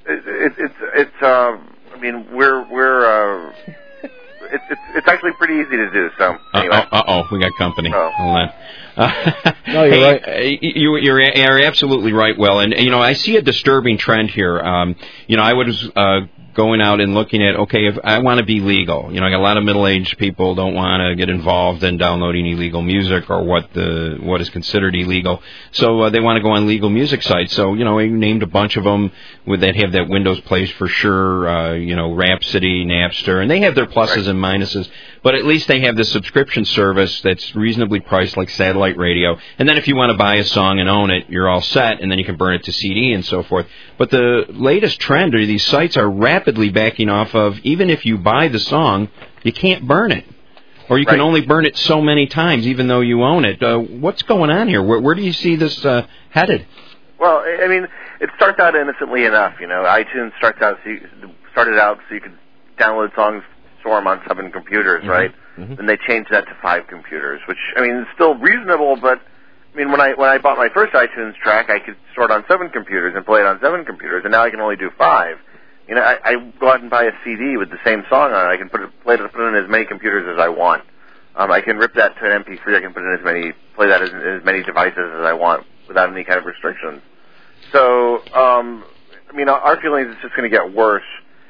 It's actually pretty easy to do. So anyway. We got company. Oh. Hold on. No, you're right. You're absolutely right, Will. And I see a disturbing trend here. I was going out and looking at, okay, if I want to be legal, I got a lot of middle-aged people don't want to get involved in downloading illegal music or what is considered illegal. So they want to go on legal music sites. So, I named a bunch of them that have that Windows place for sure, Rhapsody, Napster, and they have their pluses and minuses, but at least they have this subscription service that's reasonably priced like satellite radio. And then if you want to buy a song and own it, you're all set, and then you can burn it to CD and so forth. But the latest trend are these sites are rapidly backing off of, even if you buy the song, you can't burn it. Or you can only burn it so many times, even though you own it. What's going on here? Where do you see this headed? Well, I mean, it starts out innocently enough. iTunes started out so you could download songs, store them on 7 computers, right? Mm-hmm. Then they changed that to 5 computers, which, is still reasonable, but when I bought my first iTunes track, I could store it on 7 computers and play it on 7 computers, and now I can only do 5. I go out and buy a CD with the same song on it. I can put it in as many computers as I want. I can rip that to an MP3. I can play that in as many devices as I want without any kind of restrictions. So, our feeling is it's just going to get worse.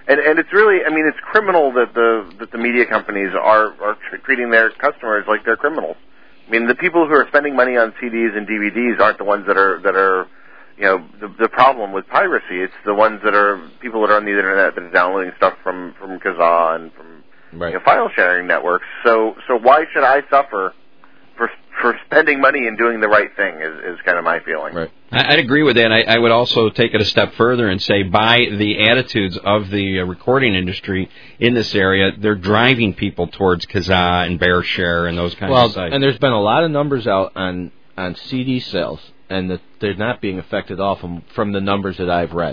And it's really, I mean, it's criminal that the media companies are treating their customers like they're criminals. I mean, the people who are spending money on CDs and DVDs aren't the ones that are you know, the problem with piracy. It's the ones that are people that are on the internet that are downloading stuff from Kazaa and from you know, file sharing networks. So why should I suffer for spending money and doing the right thing is kind of my feeling. Right. I'd agree with that. I would also take it a step further and say by the attitudes of the recording industry in this area, they're driving people towards Kazaa and BearShare and those kinds of sites. And there's been a lot of numbers out on CD sales, and that they're not being affected off from the numbers that I've read.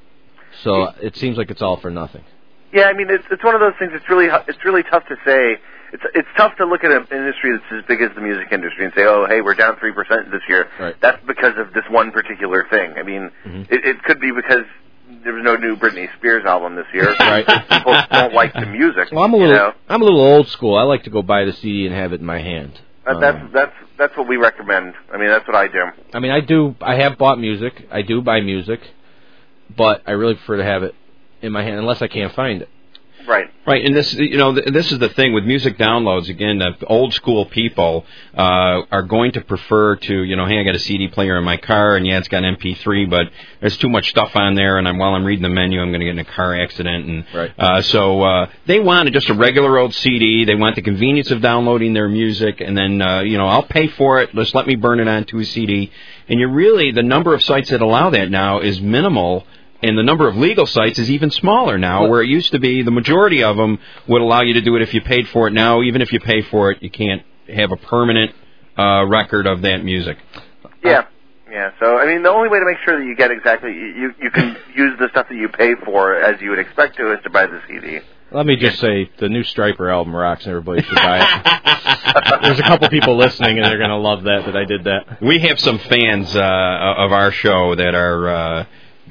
So it seems like it's all for nothing. Yeah, I mean, it's one of those things. It's really tough to say. It's tough to look at an industry that's as big as the music industry and say, oh, hey, we're down 3% this year. Right. That's because of this one particular thing. I mean, it could be because there was no new Britney Spears album this year. Right. People don't like the music. Well, I'm a little old school. I like to go buy the CD and have it in my hand. That's what we recommend. I mean, that's what I do. I mean, I have bought music. I do buy music, but I really prefer to have it in my hand unless I can't find it. Right, and this is the thing with music downloads. Again, old school people are going to prefer to, hey, I got a CD player in my car, and yeah, it's got MP3, but there's too much stuff on there, and while I'm reading the menu, I'm going to get in a car accident, and so they want just a regular old CD. They want the convenience of downloading their music, and then I'll pay for it. Just let me burn it onto a CD. And the number of sites that allow that now is minimal. And the number of legal sites is even smaller now, where it used to be the majority of them would allow you to do it if you paid for it. Now, even if you pay for it, you can't have a permanent record of that music. Yeah. So, I mean, the only way to make sure that you get exactly, you can use the stuff that you pay for as you would expect to is to buy the CD. Let me just say, the new Stryper album rocks, and everybody should buy it. There's a couple people listening, and they're going to love that I did that. We have some fans of our show that are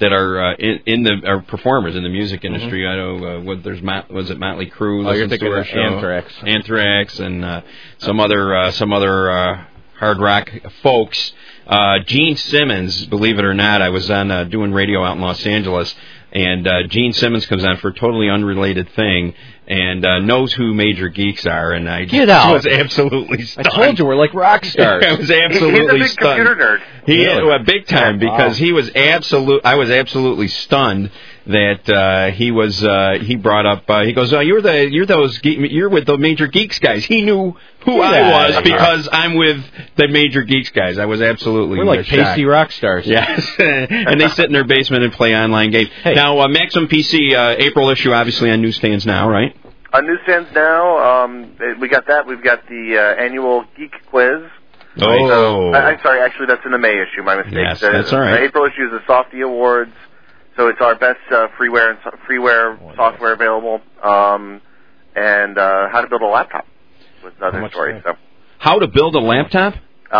are performers in the music industry. I know was it Motley Crue? Oh, you're thinking of Anthrax, and some other hard rock folks. Gene Simmons, believe it or not, I was on doing radio out in Los Angeles, and Gene Simmons comes on for a totally unrelated thing, and knows who Major Geeks are, and I was absolutely stunned. I told you, we're like rock stars. I was absolutely He's a big computer nerd. He is, big time, because he was I was absolutely stunned that he brought up, he goes, oh, you're with the Major Geeks guys. He knew who I was because I'm with the Major Geeks guys. I was absolutely We're like pasty rock stars. Yes. And they sit in their basement and play online games. Hey. Now, Maximum PC, April issue, obviously on newsstands now, right? On newsstands now, we got that. We've got the annual Geek Quiz. Oh. I'm sorry, actually, that's in the May issue, my mistake. Yes, that's all right. The April issue is the Softie Awards. So it's our best freeware software available, and how to build a laptop was another story. So how to build a laptop?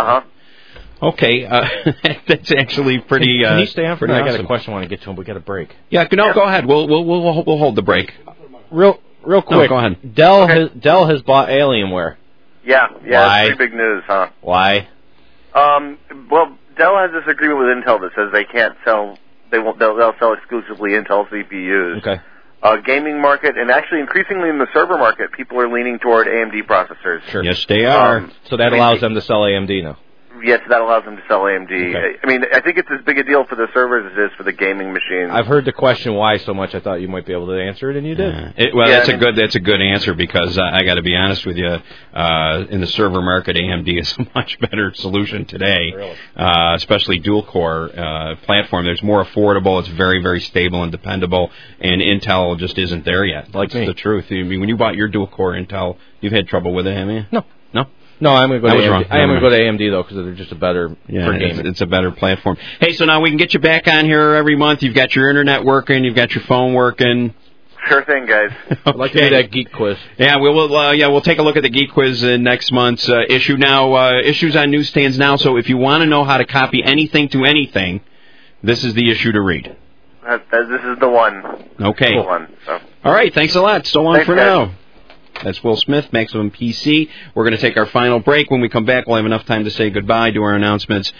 Okay, that's actually pretty. Can you stay on for me? I got a question I want to get to him. We got a break. Yeah, go ahead. We'll hold the break. Real quick. No, go ahead. Dell has bought Alienware. Yeah. Why? It's pretty big news, huh? Why? Well, Dell has this agreement with Intel that says they can't sell. They'll sell exclusively Intel CPUs. Okay. Gaming market, and actually increasingly in the server market, people are leaning toward AMD processors. Sure. Yes, they are. So that allows them to sell AMD now. Yes, that allows them to sell AMD. Okay. I mean, I think it's as big a deal for the servers as it is for the gaming machines. I've heard the question why so much. I thought you might be able to answer it, and you did. That's a good answer because I got to be honest with you. In the server market, AMD is a much better solution today, really? Especially dual core platform. There's more affordable. It's very, very stable and dependable. And Intel just isn't there yet. That's the truth. I mean, when you bought your dual core Intel, you've had trouble with it, haven't you? No. No, I'm going to go to AMD. I am going to go to AMD, though, because they're just a better for gaming. It's a better platform. Hey, so now we can get you back on here every month. You've got your internet working. You've got your phone working. Sure thing, guys. I'd like to do that Geek Quiz. Yeah, we'll take a look at the Geek Quiz in next month's issue. Now, issues on newsstands now, so if you want to know how to copy anything to anything, this is the issue to read. This is the one. Okay. The one, so. All right, thanks a lot. So long thanks, for guys. now. That's Will Smith, Maximum PC. We're going to take our final break. When we come back, we'll have enough time to say goodbye, do our announcements,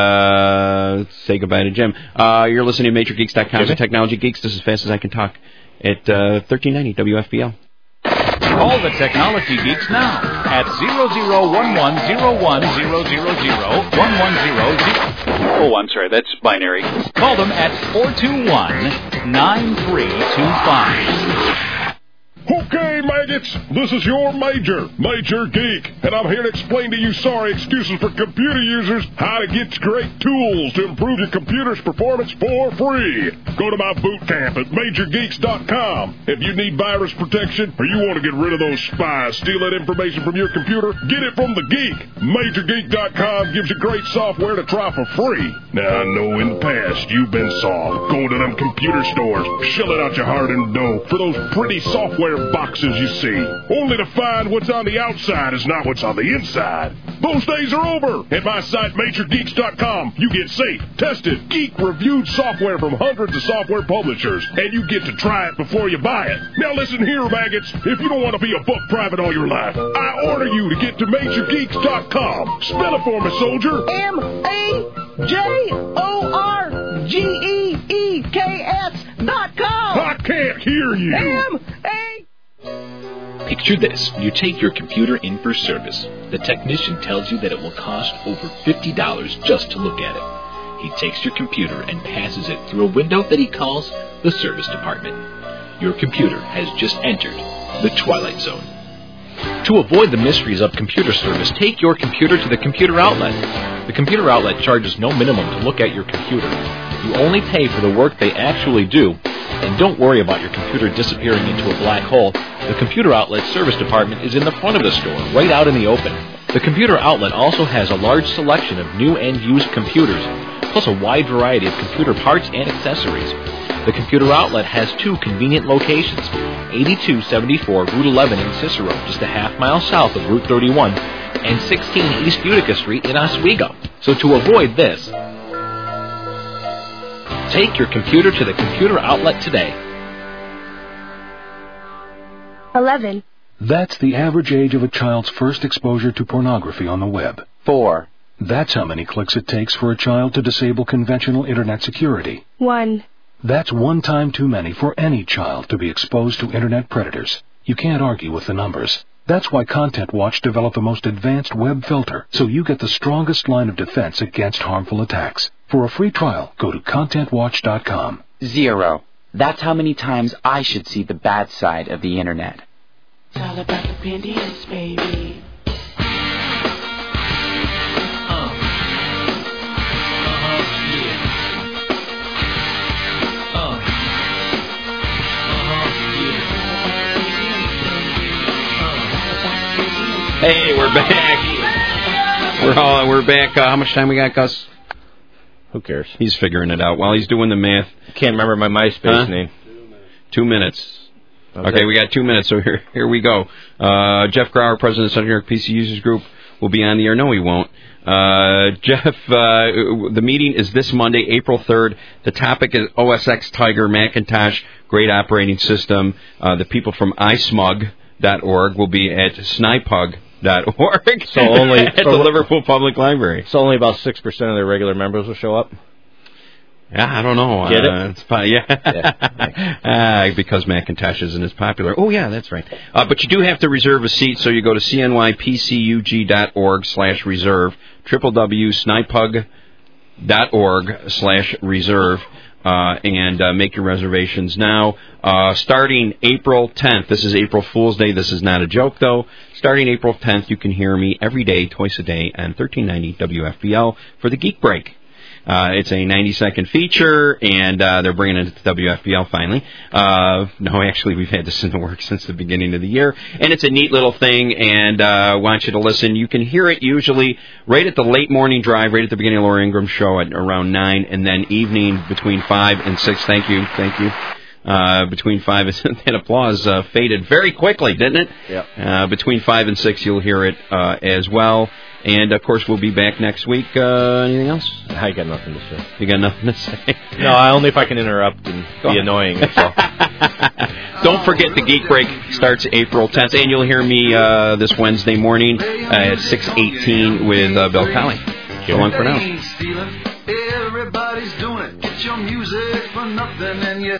and say goodbye to Jim. You're listening to MajorGeeks.com, the Technology Geeks. This is Fast As I Can Talk. at 1390 WFPL. Call the Technology Geeks now at 0011-0100-1100. Oh, I'm sorry, that's binary. Call them at 421-9325. Okay, maggots, this is your Major Geek, and I'm here to explain to you sorry excuses for computer users how to get great tools to improve your computer's performance for free. Go to my boot camp at MajorGeeks.com. If you need virus protection or you want to get rid of those spies, steal that information from your computer, get it from the geek. MajorGeek.com gives you great software to try for free. Now, I know in the past you've been soft, going to them computer stores, shelling out your hard-earned dough for those pretty software boxes you see, only to find what's on the outside is not what's on the inside. Those days are over. At my site, MajorGeeks.com, you get safe, tested, geek-reviewed software from hundreds of software publishers, and you get to try it before you buy it. Now listen here, maggots. If you don't want to be a buck private all your life, I order you to get to MajorGeeks.com. Spell it for me, soldier. MajorGeeks.com. I can't hear you. Picture this. You take your computer in for service. The technician tells you that it will cost over $50 just to look at it. He takes your computer and passes it through a window that he calls the service department. Your computer has just entered the Twilight Zone. To avoid the mysteries of computer service, take your computer to the computer outlet. The computer outlet charges no minimum to look at your computer. You only pay for the work they actually do. And don't worry about your computer disappearing into a black hole. The computer outlet service department is in the front of the store, right out in the open. The computer outlet also has a large selection of new and used computers, plus a wide variety of computer parts and accessories. The computer outlet has two convenient locations, 8274 Route 11 in Cicero, just a half-mile south of Route 31, and 16 East Utica Street in Oswego. So to avoid this, take your computer to the computer outlet today. 11. That's the average age of a child's first exposure to pornography on the web. 4. That's how many clicks it takes for a child to disable conventional internet security. 1. That's one time too many for any child to be exposed to internet predators. You can't argue with the numbers. That's why Content Watch developed the most advanced web filter, so you get the strongest line of defense against harmful attacks. For a free trial, go to ContentWatch.com. 0. That's how many times I should see the bad side of the internet. It's all about the pendients, baby. Hey, we're back. We're back. How much time we got, Gus? Who cares? He's figuring it out while he's doing the math. Can't remember my MySpace name. 2 minutes. Okay, we got 2 minutes, so here we go. Jeff Grauer, president of Central New York PC Users Group, will be on the air. No, he won't. Jeff, the meeting is this Monday, April 3rd. The topic is OS X Tiger Macintosh, great operating system. The people from iSmug.org will be at SNIPUG.org. So only at the Liverpool Public Library. So only about 6% of their regular members will show up. Yeah, I don't know. Get it? It's because Macintosh isn't as popular. Oh, yeah, that's right. But you do have to reserve a seat, so you go to cnypcug.org/reserve, www.snipug.org/reserve, and make your reservations now. Starting April 10th, this is April Fool's Day. This is not a joke, though. Starting April 10th, you can hear me every day, twice a day, on 1390 WFBL for the Geek Break. It's a 90-second feature, and they're bringing it to WFBL finally. No, actually, we've had this in the works since the beginning of the year, and it's a neat little thing, and I want you to listen. You can hear it usually right at the late morning drive, right at the beginning of Laura Ingram's show at around 9, and then evening between 5 and 6. Thank you. Between 5 and 6, that applause faded very quickly, didn't it? Yeah. Between 5 and 6, you'll hear it as well. And, of course, we'll be back next week. Anything else? I got nothing to say. You got nothing to say? No, only if I can interrupt and be annoying. So. Don't forget the Geek Break starts April 10th, and you'll hear me this Wednesday morning at 6:18 with Bill Colley. So long for now. Everybody's doing it. Get your music for nothing and you